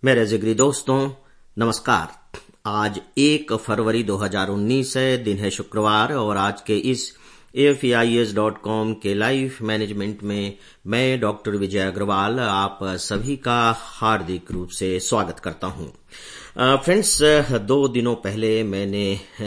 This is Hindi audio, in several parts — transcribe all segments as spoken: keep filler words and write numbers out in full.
मेरे जिगरी दोस्तों नमस्कार। आज एक फरवरी दो हज़ार उन्नीस है, दिन है शुक्रवार और आज के इस A F A I S dot com के लाइफ मैनेजमेंट में मैं डॉक्टर विजय अग्रवाल आप सभी का हार्दिक रूप से स्वागत करता हूं। फ्रेंड्स, दो दिनों पहले मैंने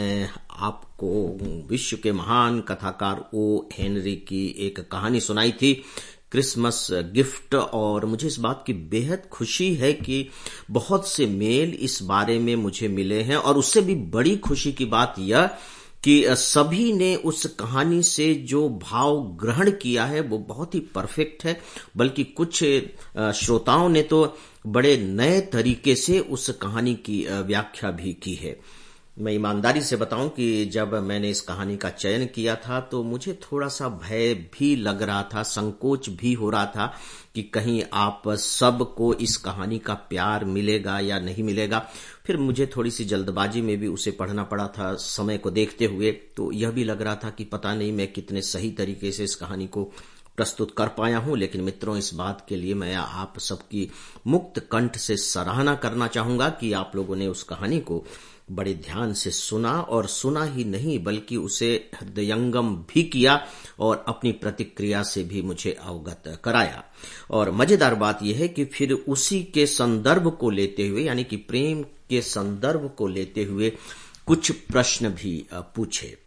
आपको विश्व के महान कथाकार ओ हेनरी की एक कहानी सुनाई थी, क्रिसमस गिफ्ट, और मुझे इस बात की बेहद खुशी है कि बहुत से मेल इस बारे में मुझे मिले हैं। और उससे भी बड़ी खुशी की बात यह कि सभी ने उस कहानी से जो भाव ग्रहण किया है वो बहुत ही परफेक्ट है, बल्कि कुछ श्रोताओं ने तो बड़े नए तरीके से उस कहानी की व्याख्या भी की है। मैं ईमानदारी से बताऊं कि जब मैंने इस कहानी का चयन किया था तो मुझे थोड़ा सा भय भी लग रहा था, संकोच भी हो रहा था कि कहीं आप सबको इस कहानी का प्यार मिलेगा या नहीं मिलेगा। फिर मुझे थोड़ी सी जल्दबाजी में भी उसे पढ़ना पड़ा था समय को देखते हुए, तो यह भी लग रहा था कि पता नहीं मैं कितने सही तरीके से इस कहानी को प्रस्तुत कर पाया हूं। लेकिन मित्रों, इस बात के लिए मैं आप सबकी मुक्त कंठ से सराहना करना चाहूंगा कि आप लोगों ने उस कहानी को बड़े ध्यान से सुना, और सुना ही नहीं बल्कि उसे हृदयंगम भी किया और अपनी प्रतिक्रिया से भी मुझे अवगत कराया। और मजेदार बात यह है कि फिर उसी के संदर्भ को लेते हुए, यानी कि प्रेम के संदर्भ को लेते हुए कुछ प्रश्न भी पूछे।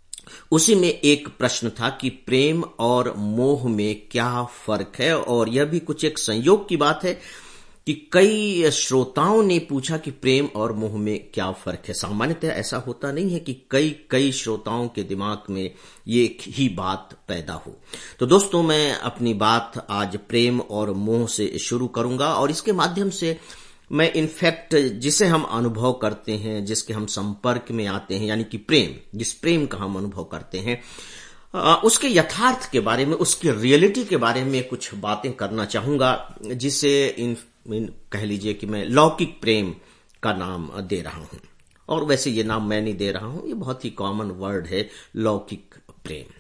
उसी में एक प्रश्न था कि प्रेम और मोह में क्या फर्क है, और यह भी कुछ एक संयोग की बात है कि कई श्रोताओं ने पूछा कि प्रेम और मोह में क्या फर्क है। सामान्यतः ऐसा होता नहीं है कि कई कई श्रोताओं के दिमाग में ये ही बात पैदा हो। तो दोस्तों, मैं अपनी बात आज प्रेम और मोह से शुरू करूंगा, और इसके माध्यम से मैं इनफैक्ट जिसे हम अनुभव करते हैं, जिसके हम संपर्क में आते हैं, यानी कि प्रेम, जिस प्रेम का हम अनुभव करते हैं, उसके यथार्थ के बारे में, उसकी रियलिटी के बारे में कुछ बातें करना चाहूंगा, जिसे इन कह लीजिए कि मैं लौकिक प्रेम का नाम दे रहा हूं। और वैसे ये नाम मैं नहीं दे रहा हूं, ये बहुत ही कॉमन वर्ड है, लौकिक प्रेम।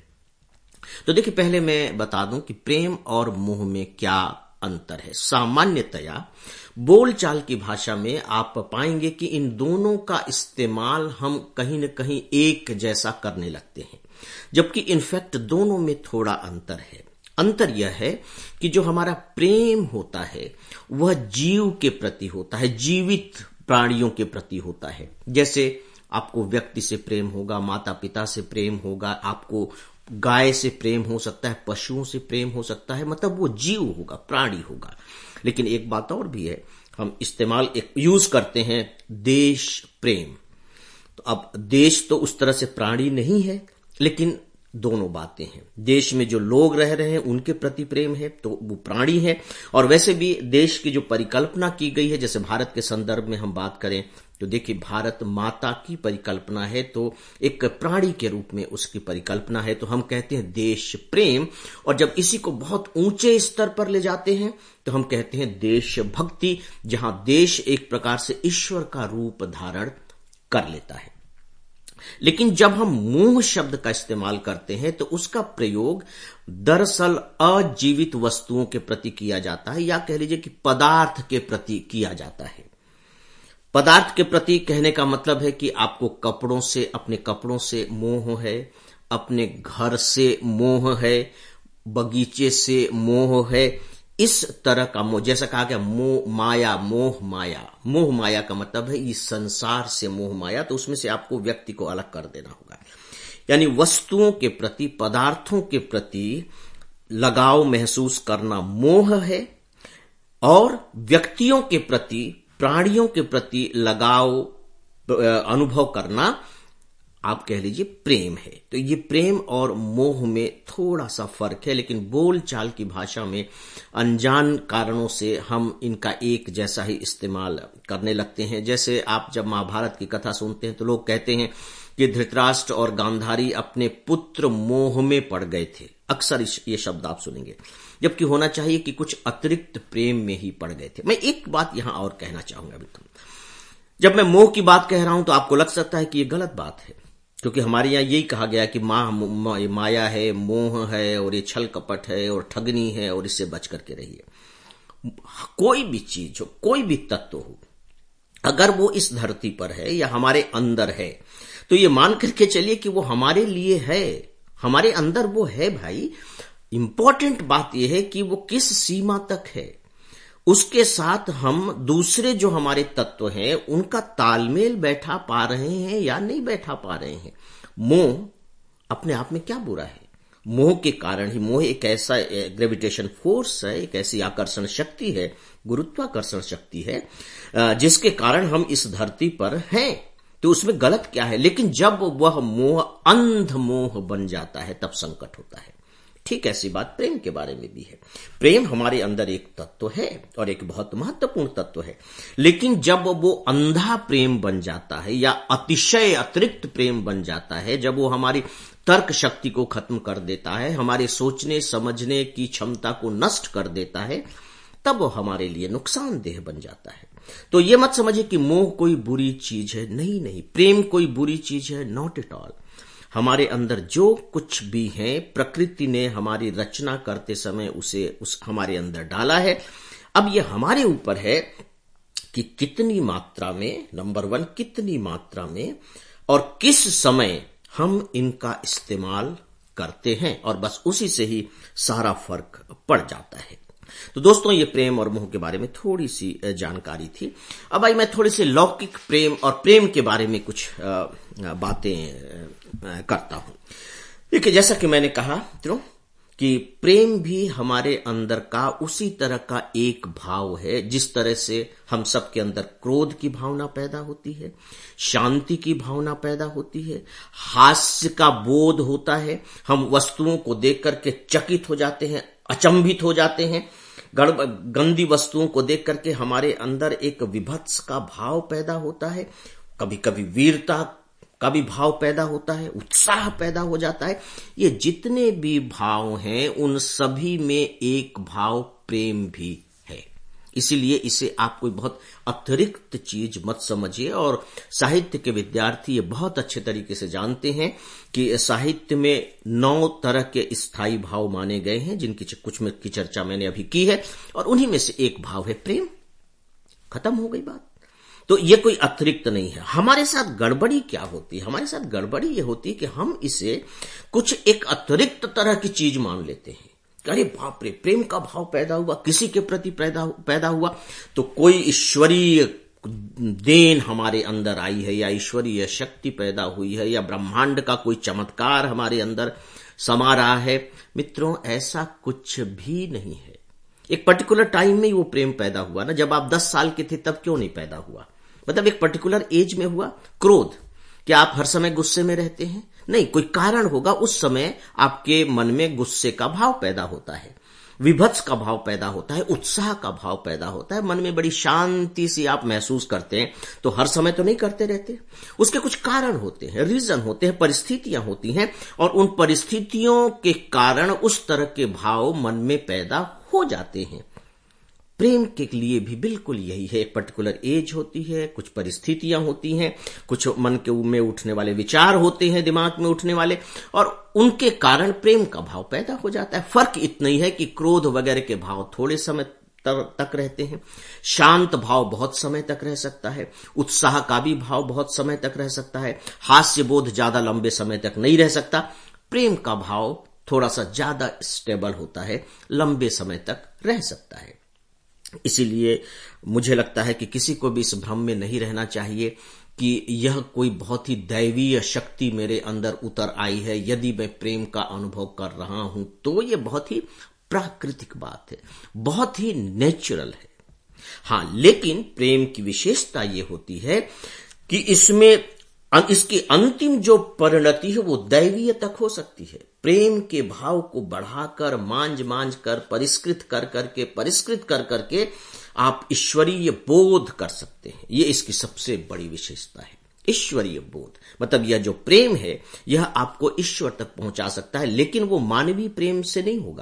तो देखिए, पहले मैं बता दूं कि प्रेम और मोह में क्या अंतर है। सामान्यतया बोलचाल की भाषा में आप पाएंगे कि इन दोनों का इस्तेमाल हम कहीं न कहीं एक जैसा करने लगते हैं, जबकि इनफैक्ट दोनों में थोड़ा अंतर है। अंतर यह है कि जो हमारा प्रेम होता है वह जीव के प्रति होता है, जीवित प्राणियों के प्रति होता है। जैसे आपको व्यक्ति से प्रेम होगा, माता पिता से प्रेम होगा, आपको गाय से प्रेम हो सकता है, पशुओं से प्रेम हो सकता है, मतलब वो जीव होगा, प्राणी होगा। लेकिन एक बात और भी है, हम इस्तेमाल एक यूज करते हैं देश प्रेम। तो अब देश तो उस तरह से प्राणी नहीं है, लेकिन दोनों बातें हैं। देश में जो लोग रह रहे हैं उनके प्रति प्रेम है तो वो प्राणी है, और वैसे भी देश की जो परिकल्पना की गई है, जैसे भारत के संदर्भ में हम बात करें तो देखिए, भारत माता की परिकल्पना है, तो एक प्राणी के रूप में उसकी परिकल्पना है, तो हम कहते हैं देश प्रेम। और जब इसी को बहुत ऊंचे स्तर पर ले जाते हैं तो हम कहते हैं देशभक्ति, जहां देश एक प्रकार से ईश्वर का रूप धारण कर लेता है। लेकिन जब हम मोह शब्द का इस्तेमाल करते हैं तो उसका प्रयोग दरअसल अजीवित वस्तुओं के प्रति किया जाता है, या कह लीजिए कि पदार्थ के प्रति किया जाता है। पदार्थ के प्रति कहने का मतलब है कि आपको कपड़ों से, अपने कपड़ों से मोह है, अपने घर से मोह है, बगीचे से मोह है, इस तरह का मोह। जैसा कहा गया मोह माया, मोह माया, मोह माया का मतलब है इस संसार से मोह माया, तो उसमें से आपको व्यक्ति को अलग कर देना होगा। यानी वस्तुओं के प्रति, पदार्थों के प्रति लगाव महसूस करना मोह है, और व्यक्तियों के प्रति, प्राणियों के प्रति लगाव अनुभव करना आप कह लीजिए प्रेम है। तो ये प्रेम और मोह में थोड़ा सा फर्क है, लेकिन बोलचाल की भाषा में अनजान कारणों से हम इनका एक जैसा ही इस्तेमाल करने लगते हैं। जैसे आप जब महाभारत की कथा सुनते हैं तो लोग कहते हैं कि धृतराष्ट्र और गांधारी अपने पुत्र मोह में पड़ गए थे। अक्सर ये शब्द आप सुनेंगे, जबकि होना चाहिए कि कुछ अतिरिक्त प्रेम में ही पड़ गए थे। मैं एक बात यहां और कहना चाहूंगा मित्रों, जब मैं मोह की बात कह रहा हूं तो आपको लग सकता है कि ये गलत बात है, क्योंकि हमारे यहां यही कहा गया कि मां माया है, मोह है, और ये छल कपट है और ठगनी है, और इससे बच करके रहिए। कोई भी चीज हो, कोई भी तत्व हो, अगर वो इस धरती पर है या हमारे अंदर है, तो ये मान करके चलिए कि वो हमारे लिए है, हमारे अंदर वो है भाई। इंपॉर्टेंट बात यह है कि वो किस सीमा तक है, उसके साथ हम दूसरे जो हमारे तत्व हैं उनका तालमेल बैठा पा रहे हैं या नहीं बैठा पा रहे हैं। मोह अपने आप में क्या बुरा है? मोह के कारण ही, मोह एक ऐसा ग्रेविटेशन फोर्स है, एक ऐसी आकर्षण शक्ति है, गुरुत्वाकर्षण शक्ति है, जिसके कारण हम इस धरती पर हैं। तो उसमें गलत क्या है? लेकिन जब वह मोह अंध मोह बन जाता है तब संकट होता है। ठीक ऐसी बात प्रेम के बारे में भी है। प्रेम हमारे अंदर एक तत्व है और एक बहुत महत्वपूर्ण तत्व है, लेकिन जब वो अंधा प्रेम बन जाता है या अतिशय अतिरिक्त प्रेम बन जाता है, जब वो हमारी तर्क शक्ति को खत्म कर देता है, हमारे सोचने समझने की क्षमता को नष्ट कर देता है, तब वो हमारे लिए नुकसानदेह बन जाता है। तो ये मत समझिए कि मोह कोई बुरी चीज है, नहीं नहीं, प्रेम कोई बुरी चीज है, नॉट एट ऑल। हमारे अंदर जो कुछ भी है, प्रकृति ने हमारी रचना करते समय उसे उस हमारे अंदर डाला है। अब ये हमारे ऊपर है कि कितनी मात्रा में, नंबर वन, कितनी मात्रा में और किस समय हम इनका इस्तेमाल करते हैं, और बस उसी से ही सारा फर्क पड़ जाता है। तो दोस्तों, ये प्रेम और मोह के बारे में थोड़ी सी जानकारी थी। अब भाई मैं थोड़ी सी लौकिक प्रेम और प्रेम के बारे में कुछ बातें करता हूं। देखिए, जैसा कि मैंने कहा तो कि प्रेम भी हमारे अंदर का उसी तरह का एक भाव है, जिस तरह से हम सबके अंदर क्रोध की भावना पैदा होती है, शांति की भावना पैदा होती है, हास्य का बोध होता है, हम वस्तुओं को देख करके चकित हो जाते हैं, अचंभित हो जाते हैं, गंदी वस्तुओं को देख करके हमारे अंदर एक विभत्स का भाव पैदा होता है, कभी कभी वीरता का भी भाव पैदा होता है, उत्साह पैदा हो जाता है। ये जितने भी भाव हैं उन सभी में एक भाव प्रेम भी है। इसीलिए इसे आप कोई बहुत अतिरिक्त चीज मत समझिए, और साहित्य के विद्यार्थी ये बहुत अच्छे तरीके से जानते हैं कि साहित्य में नौ तरह के स्थायी भाव माने गए हैं, जिनकी कुछ में की चर्चा मैंने अभी की है, और उन्हीं में से एक भाव है प्रेम। खत्म हो गई बात। तो ये कोई अतिरिक्त नहीं है। हमारे साथ गड़बड़ी क्या होती है? हमारे साथ गड़बड़ी ये होती है कि हम इसे कुछ एक अतिरिक्त तरह की चीज मान लेते हैं। अरे बाप रे, प्रेम का भाव पैदा हुआ, किसी के प्रति पैदा पैदा हुआ, तो कोई ईश्वरीय देन हमारे अंदर आई है, या ईश्वरीय शक्ति पैदा हुई है, या ब्रह्मांड का कोई चमत्कार हमारे अंदर समा रहा है। मित्रों, ऐसा कुछ भी नहीं है। एक पर्टिकुलर टाइम में वो प्रेम पैदा हुआ ना, जब आप दस साल के थे तब क्यों नहीं पैदा हुआ? मतलब एक पर्टिकुलर एज में हुआ। क्रोध, क्या आप हर समय गुस्से में रहते हैं? नहीं, कोई कारण होगा, उस समय आपके मन में गुस्से का भाव पैदा होता है, विभत्स का भाव पैदा होता है, उत्साह का भाव पैदा होता है, मन में बड़ी शांति सी आप महसूस करते हैं। तो हर समय तो नहीं करते रहते, उसके कुछ कारण होते हैं, रीजन होते हैं, परिस्थितियां होती हैं, और उन परिस्थितियों के कारण उस तरह के भाव मन में पैदा हो जाते हैं। प्रेम के लिए भी बिल्कुल यही है। एक पर्टिकुलर एज होती है, कुछ परिस्थितियां होती हैं, कुछ मन के में उठने वाले विचार होते हैं, दिमाग में उठने वाले, और उनके कारण प्रेम का भाव पैदा हो जाता है। फर्क इतना ही है कि क्रोध वगैरह के भाव थोड़े समय तक रहते हैं, शांत भाव बहुत समय तक रह सकता है, उत्साह का भी भाव बहुत समय तक रह सकता है, हास्य बोध ज्यादा लंबे समय तक नहीं रह सकता। प्रेम का भाव थोड़ा सा ज्यादा स्टेबल होता है, लंबे समय तक रह सकता है। इसीलिए मुझे लगता है कि किसी को भी इस भ्रम में नहीं रहना चाहिए कि यह कोई बहुत ही दैवीय शक्ति मेरे अंदर उतर आई है, यदि मैं प्रेम का अनुभव कर रहा हूं तो यह बहुत ही प्राकृतिक बात है, बहुत ही नेचुरल है। हां, लेकिन प्रेम की विशेषता यह होती है कि इसमें इसकी अंतिम जो परिणति है वो दैवीय तक हो सकती है। प्रेम के भाव को बढ़ाकर, मांझ मांझ कर, परिष्कृत कर करके परिष्कृत कर करके आप ईश्वरीय बोध कर सकते हैं। ये इसकी सबसे बड़ी विशेषता है, ईश्वरीय बोध। मतलब यह जो प्रेम है यह आपको ईश्वर तक पहुंचा सकता है, लेकिन वो मानवीय प्रेम से नहीं होगा।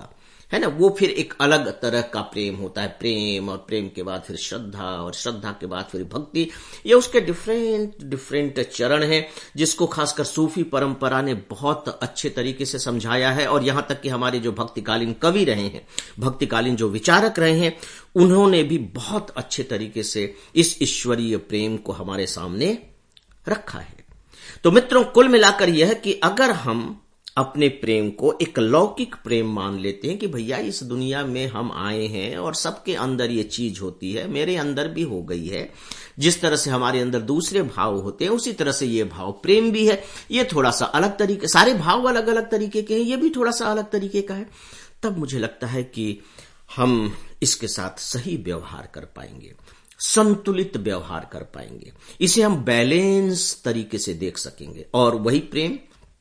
है ना, वो फिर एक अलग तरह का प्रेम होता है। प्रेम और प्रेम के बाद फिर श्रद्धा और श्रद्धा के बाद फिर भक्ति। ये उसके डिफरेंट डिफरेंट चरण हैं जिसको खासकर सूफी परंपरा ने बहुत अच्छे तरीके से समझाया है। और यहां तक कि हमारे जो भक्तिकालीन कवि रहे हैं, भक्तिकालीन जो विचारक रहे हैं, उन्होंने भी बहुत अच्छे तरीके से इस ईश्वरीय प्रेम को हमारे सामने रखा है। तो मित्रों, कुल मिलाकर यह कि अगर हम अपने प्रेम को एक लौकिक प्रेम मान लेते हैं कि भैया इस दुनिया में हम आए हैं और सबके अंदर ये चीज होती है, मेरे अंदर भी हो गई है, जिस तरह से हमारे अंदर दूसरे भाव होते हैं उसी तरह से ये भाव प्रेम भी है, ये थोड़ा सा अलग तरीके, सारे भाव अलग अलग तरीके के हैं, ये भी थोड़ा सा अलग तरीके का है, तब मुझे लगता है कि हम इसके साथ सही व्यवहार कर पाएंगे, संतुलित व्यवहार कर पाएंगे, इसे हम बैलेंस तरीके से देख सकेंगे। और वही प्रेम,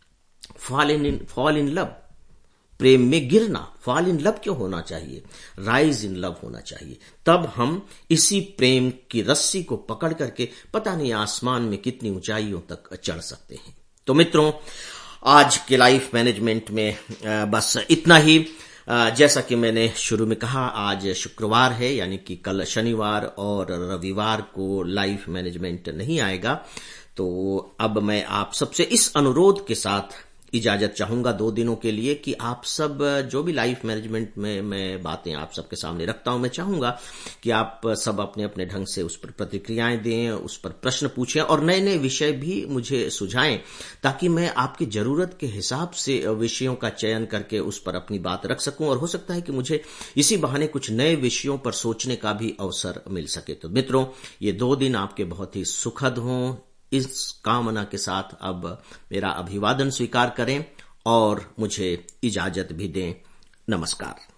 fall in fall in love, प्रेम में गिरना, फॉल इन लव क्यों होना चाहिए, राइज इन लव होना चाहिए। तब हम इसी प्रेम की रस्सी को पकड़ करके पता नहीं आसमान में कितनी ऊंचाइयों तक चढ़ सकते हैं। तो मित्रों, आज के लाइफ मैनेजमेंट में बस इतना ही। जैसा कि मैंने शुरू में कहा, आज शुक्रवार है, यानी कि कल शनिवार और रविवार को लाइफ मैनेजमेंट नहीं आएगा। तो अब मैं आप सबसे इस अनुरोध के साथ इजाजत चाहूंगा दो दिनों के लिए कि आप सब जो भी लाइफ मैनेजमेंट में मैं बातें आप सबके सामने रखता हूं, मैं चाहूंगा कि आप सब अपने अपने ढंग से उस पर प्रतिक्रियाएं दें, उस पर प्रश्न पूछें और नए नए विषय भी मुझे सुझाएं, ताकि मैं आपकी जरूरत के हिसाब से विषयों का चयन करके उस पर अपनी बात रख सकूं। और हो सकता है कि मुझे इसी बहाने कुछ नए विषयों पर सोचने का भी अवसर मिल सके। तो मित्रों, ये दो दिन आपके बहुत ही सुखद हों, इस कामना के साथ अब मेरा अभिवादन स्वीकार करें और मुझे इजाजत भी दें। नमस्कार।